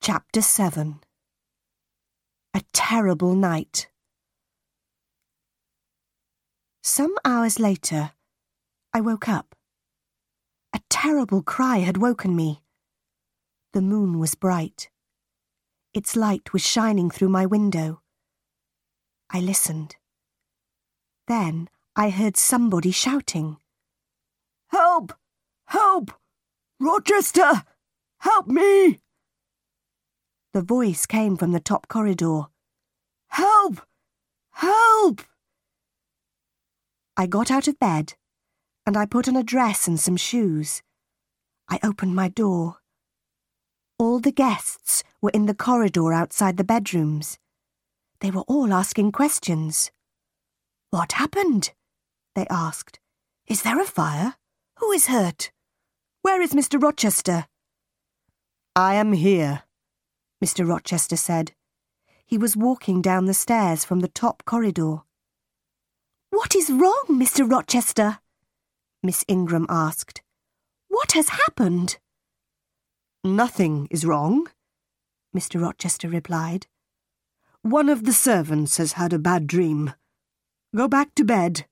Chapter 7. A Terrible Night. Some hours later, I woke up. A terrible cry had woken me. The moon was bright. Its light was shining through my window. I listened. Then I heard somebody shouting. "Help! Help! Rochester! Help me!" The voice came from the top corridor. "Help! Help!" I got out of bed, and I put on a dress and some shoes. I opened my door. All the guests were in the corridor outside the bedrooms. They were all asking questions. "What happened?" they asked. "Is there a fire? Who is hurt? Where is Mr. Rochester?" "I am here," Mr. Rochester said. He was walking down the stairs from the top corridor. "What is wrong, Mr. Rochester?" Miss Ingram asked. "What has happened?" "Nothing is wrong," Mr. Rochester replied. "One of the servants has had a bad dream. Go back to bed."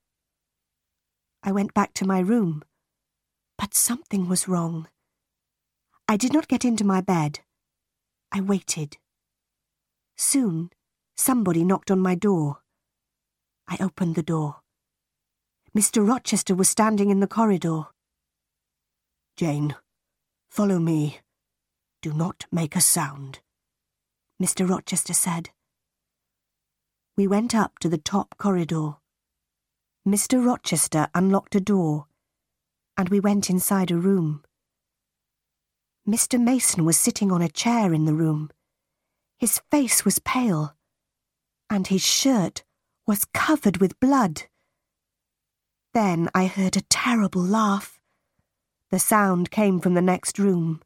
I went back to my room, but something was wrong. I did not get into my bed. I waited. Soon, somebody knocked on my door. I opened the door. Mr. Rochester was standing in the corridor. "Jane, follow me. Do not make a sound," Mr. Rochester said. We went up to the top corridor. Mr. Rochester unlocked a door, and we went inside a room. Mr. Mason was sitting on a chair in the room. His face was pale, and his shirt was covered with blood. Then I heard a terrible laugh. The sound came from the next room.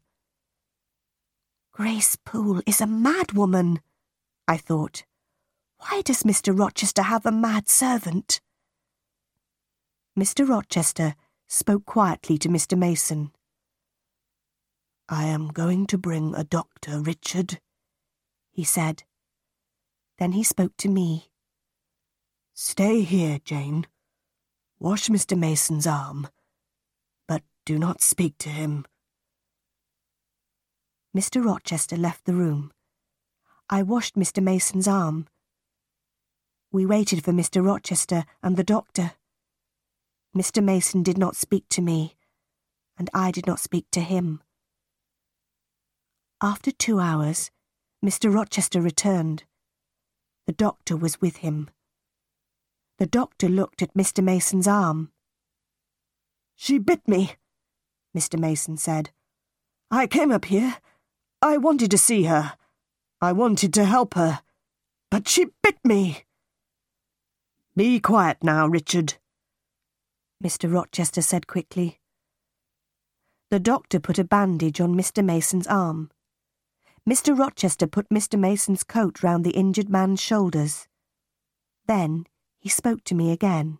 Grace Poole is a mad woman, I thought. Why does Mr. Rochester have a mad servant? Mr. Rochester spoke quietly to Mr. Mason. "I am going to bring a doctor, Richard," he said. Then he spoke to me. "Stay here, Jane. Wash Mr. Mason's arm, but do not speak to him." Mr. Rochester left the room. I washed Mr. Mason's arm. We waited for Mr. Rochester and the doctor. Mr. Mason did not speak to me, and I did not speak to him. After 2 hours, Mr. Rochester returned. The doctor was with him. The doctor looked at Mr. Mason's arm. "She bit me," Mr. Mason said. "I came up here. I wanted to see her. I wanted to help her. But she bit me." "Be quiet now, Richard," Mr. Rochester said quickly. The doctor put a bandage on Mr. Mason's arm. Mr. Rochester put Mr. Mason's coat round the injured man's shoulders. Then he spoke to me again.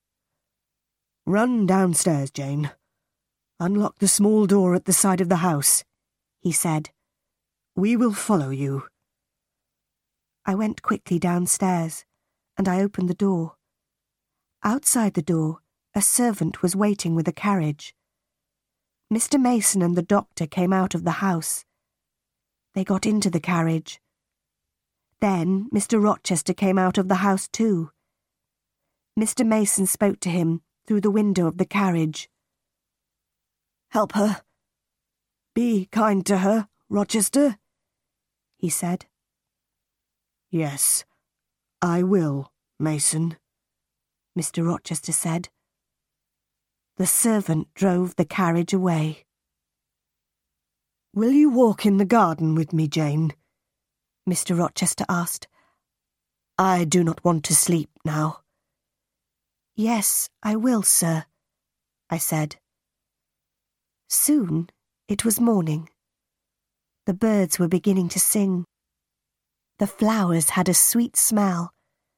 "Run downstairs, Jane. Unlock the small door at the side of the house," he said. "We will follow you." I went quickly downstairs, and I opened the door. Outside the door, a servant was waiting with a carriage. Mr. Mason and the doctor came out of the house. They got into the carriage. Then Mr. Rochester came out of the house too. Mr. Mason spoke to him through the window of the carriage. "Help her. Be kind to her, Rochester," he said. "Yes, I will, Mason," Mr. Rochester said. The servant drove the carriage away. "Will you walk in the garden with me, Jane?" Mr. Rochester asked. "I do not want to sleep now." "Yes, I will, sir," I said. Soon it was morning. The birds were beginning to sing. The flowers had a sweet smell.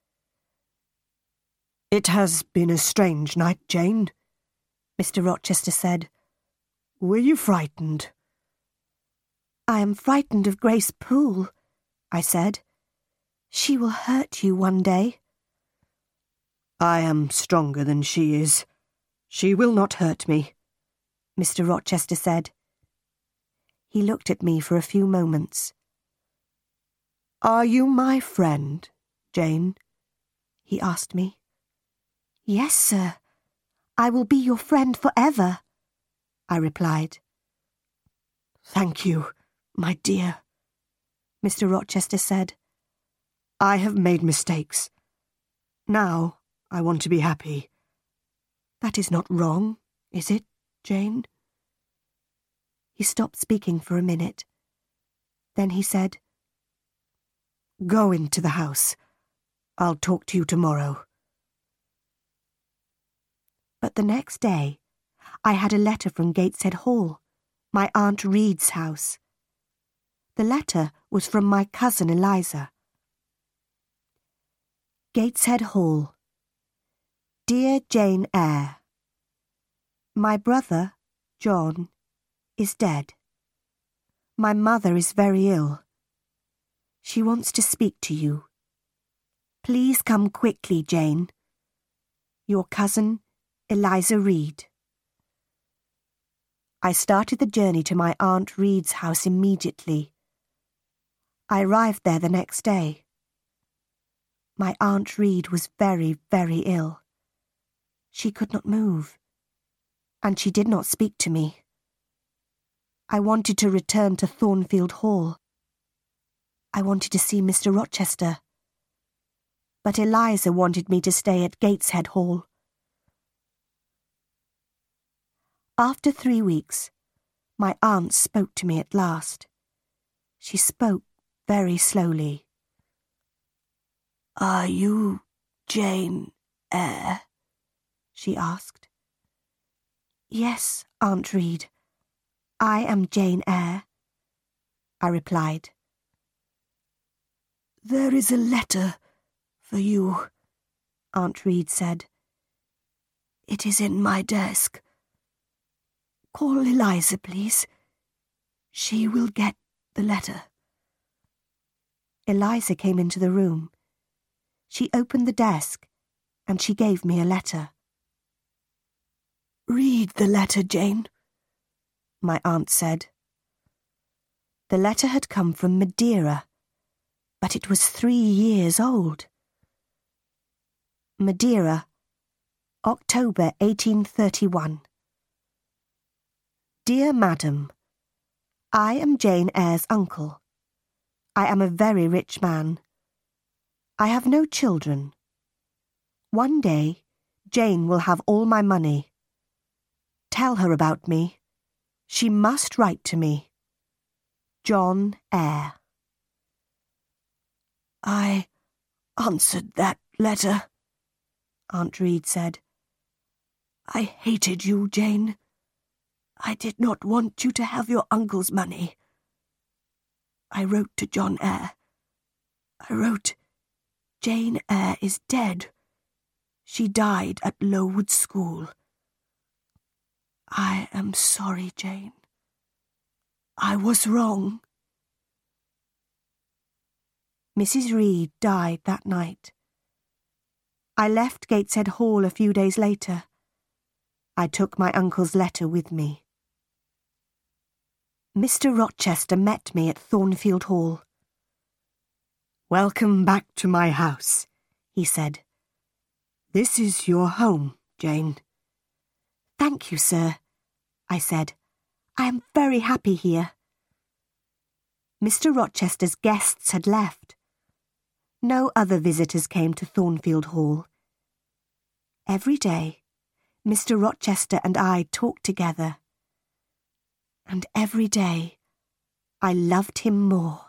"It has been a strange night, Jane," Mr. Rochester said. "Were you frightened?" I am frightened of Grace Poole, I said. She will hurt you one day. I am stronger than she is. She will not hurt me, Mr. Rochester said. He looked at me for a few moments. Are you my friend, Jane? He asked me. Yes, sir. I will be your friend forever, I replied. Thank you, my dear, Mr. Rochester said. I have made mistakes. Now I want to be happy. That is not wrong, is it, Jane? He stopped speaking for a minute. Then he said, Go into the house. I'll talk to you tomorrow. But the next day, I had a letter from Gateshead Hall, my Aunt Reed's house. The letter was from my cousin Eliza. Gateshead Hall. Dear Jane Eyre, my brother, John, is dead. My mother is very ill. She wants to speak to you. Please come quickly, Jane. Your cousin, Eliza Reed. I started the journey to my Aunt Reed's house immediately. I arrived there the next day. My Aunt Reed was very, very ill. She could not move, and she did not speak to me. I wanted to return to Thornfield Hall. I wanted to see Mr. Rochester. But Eliza wanted me to stay at Gateshead Hall. After 3 weeks, my aunt spoke to me at last. She spoke very slowly. Are you Jane Eyre? She asked. Yes, Aunt Reed. I am Jane Eyre, I replied. There is a letter for you, Aunt Reed said. It is in my desk. Call Eliza, please. She will get the letter. Eliza came into the room. She opened the desk, and she gave me a letter. Read the letter, Jane, my aunt said. The letter had come from Madeira, but it was 3 years old. Madeira, October 1831. Dear Madam, I am Jane Eyre's uncle. I am a very rich man. I have no children. One day, Jane will have all my money. Tell her about me. She must write to me. John Eyre. I answered that letter, Aunt Reed said. I hated you, Jane. I did not want you to have your uncle's money. I wrote to John Eyre. I wrote, Jane Eyre is dead. She died at Lowood School. I am sorry, Jane. I was wrong. Mrs. Reed died that night. I left Gateshead Hall a few days later. I took my uncle's letter with me. Mr. Rochester met me at Thornfield Hall. Welcome back to my house, he said. This is your home, Jane. Thank you, sir, I said. I am very happy here. Mr. Rochester's guests had left. No other visitors came to Thornfield Hall. Every day, Mr. Rochester and I talked together. And every day, I loved him more.